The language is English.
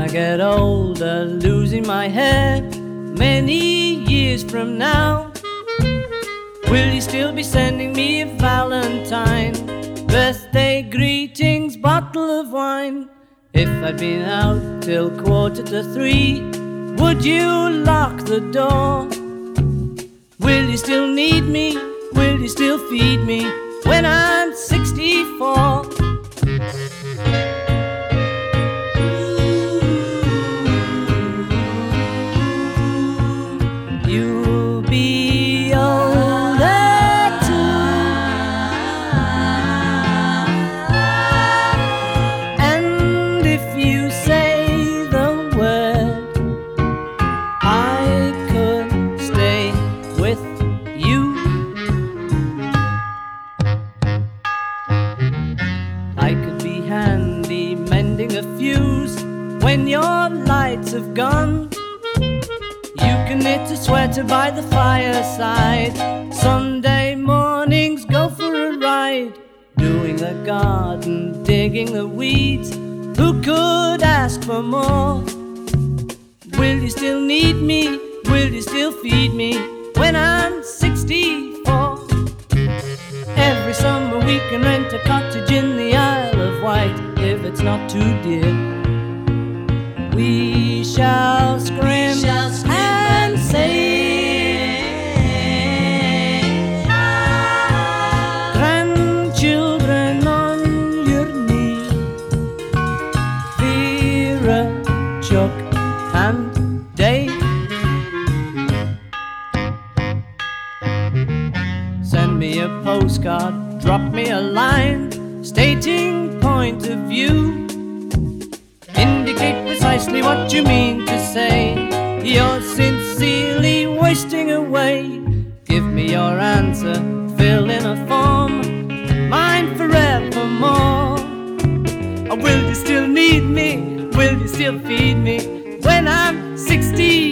get older, losing my hair many years from now, will you still be sending me a valentine, birthday greetings, bottle of wine? If I'd been out till 2:45, would you lock the door? Will you still need me? Will you still feed me when I'm 64? You'll be older too, and if you say the word, I could stay with you. I could be handy mending a fuse when your lights have gone. You can knit a sweater by the fireside, Sunday mornings go for a ride, doing the garden, digging the weeds. Who could ask for more? Will you still need me? Will you still feed me when I'm 64? Every summer we can rent a cottage in the Isle of Wight, if it's not too dear. We shall scream and say, grandchildren on your knee, Vera, Chuck and Dave. Send me a postcard, drop me a line, stating point of view. Indicate precisely what you mean to say. You're sincerely wasting away. Give me your answer, fill in a form, mine forevermore. Or will you still need me? Will you still feed me when I'm 60?